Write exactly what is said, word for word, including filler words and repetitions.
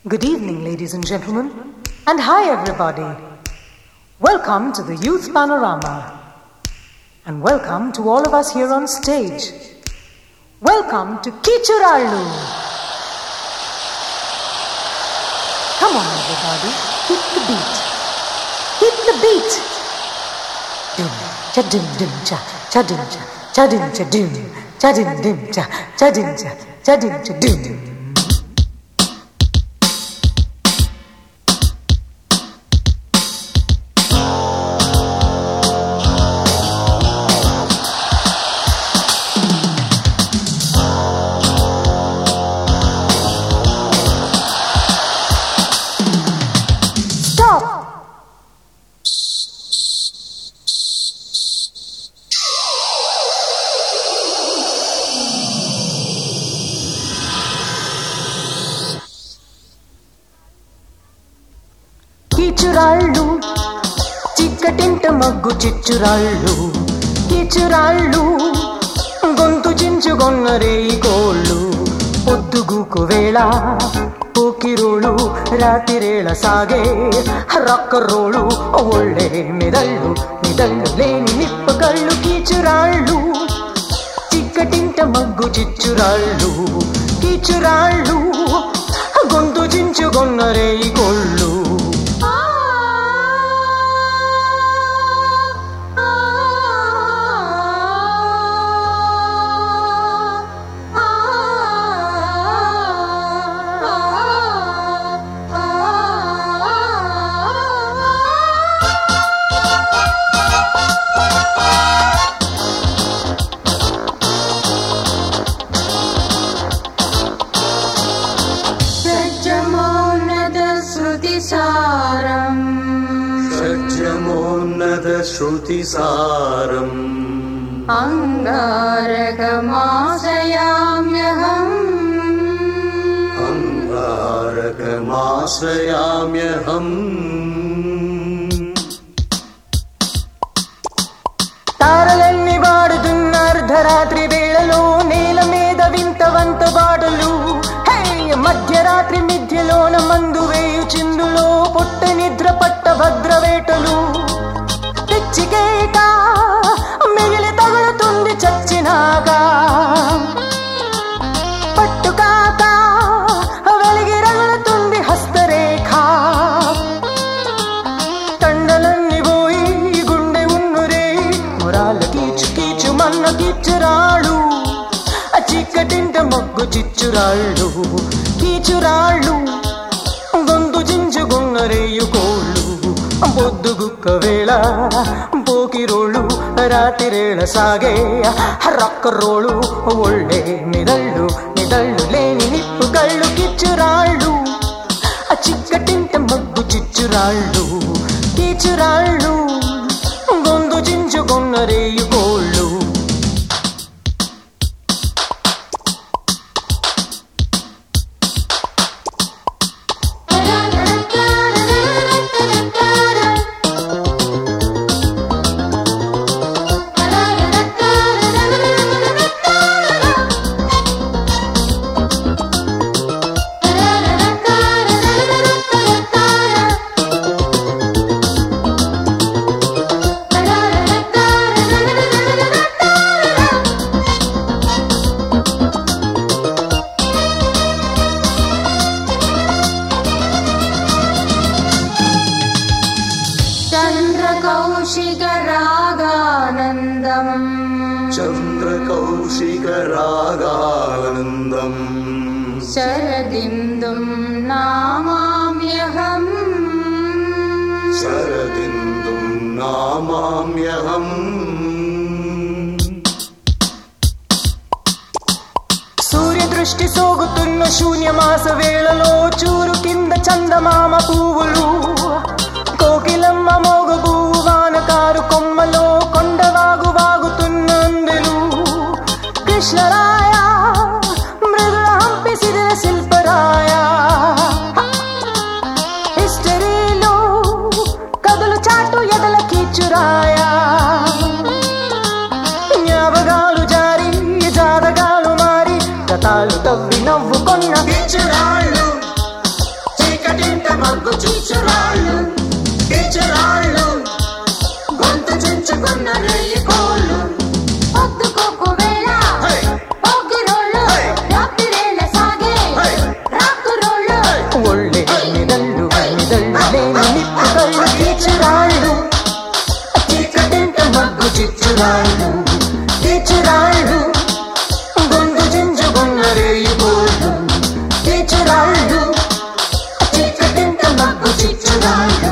Good evening, ladies and gentlemen, and hi everybody. Welcome to the Youth Panorama, and welcome to all of us here on stage. Welcome to Kichurallu. Come on everybody, hit the beat. Hit the beat. Dum cha dum dum cha cha dum cha cha dum cha dum cha dum dum cha cha dum cha cha dum cha dum. కిచురాళ్ళు చిక్కటింట మగ్గు చిచ్చురాళ్ళు కిచురాళ్ళు గొంతు చించుగొన్నరే కోళ్ళు పొద్దుగుకు వేళ పోకిరోಳು రాతిరేళ సాగే రక్కరోಳು ఒళ్ళే మెదళ్ళు మెదళ్ళు లేని నిప్పకళ్ళు కిచురాళ్ళు చిక్కటింట మగ్గు చిచ్చురాళ్ళు కిచురాళ్ళు గొంతు చించుగొన్నరే కోళ్ళు श्रुतिसारम् अंगारकमाश्रयाम्यहम् अंगारकमाश्रयाम्यहम् తారలన్నీ వాడుతున్న అర్ధరాత్రి వేళలో నేల మీద వింతవంత బాటలు మధ్యరాత్రి మిథ్యలోన మందు వేయు చిందులో పుట్ట నిద్ర పట్ట భద్రవేటలు పిచ్చికేక మిగిలి తగులుతుంది చచ్చినాక పట్టుకాక వెలిగి రగులుతుంది హస్తరేఖ తండలన్నీ పోయి గుండె ఉన్నురే మురాల కీచు కీచు మన్న కిచ్చురాళ్ళు చిక్కటింట మొగ్గు చిచ్చురాళ్ళు కీచురాళ్ళు గొంతు చించుకున్నరేయు కోళ్ళు పొద్దుగుక్క వేళ పోకిరోళ్ళు రాతిరేళ సాగే రక్కరోಳು ఒళ్ళే మెదళ్ళు మెదళ్ళు లేని నిప్పు కళ్ళు కిచ్చురాళ్ళు చిక్కటింట మొగ్గు చిచ్చురాళ్ళు కీచురాళ్ళు గొంతు చించుకున్నరేయు కోళ్ళు चन्द्रकौशिकरागानन्दम् चन्द्रकौशिकरागानन्दम् शरदिन्दुं नामाम्यहम् शरदिन्दुं नामाम्यहम् సూర్యదృష్టి సోగుతున్న శూన్యమాస వేళలో చూరు కింద చందమామ పువ్వులు కోకిలమ్మ మోగగు వానకారు కొమ్మలో కొండవాగు వాగుతున్న అందెలు కృష్ణరాయ మృదుల హంపి సిరిల శిల్పరాయ హిస్టరీలో కదులు చాటు ఎదల కీచురాయ జ్ఞాపకాలు జారి జాతకాలు మారి గతాలు తవ్వి నవ్వుకొన్న కిచురాళ్ళు మగ్గు చిచ్చురాళ్ళు టీచరాళ్ళు గొంతు చించుకున్న రేయి కోళ్ళు పొద్దుకోకు వేళ పొగ్గిరోళ్ళు రాత్రిరేళ్ళ సాగే రాత్రురోళ్ళు ఒళ్ళే నిదళ్ళు నిదళ్ళు లేని నిప్పుకళ్ళు టీచరాళ్ళు చీకటింట మగ్గు చిచ్చురాళ్ళు టీచరాళ్ళు గొంతు చించుకున్న రేయి కోళ్ళు టీచరాళ్ళు చీకటింట మగ్గు చిచ్చురాళ్ళు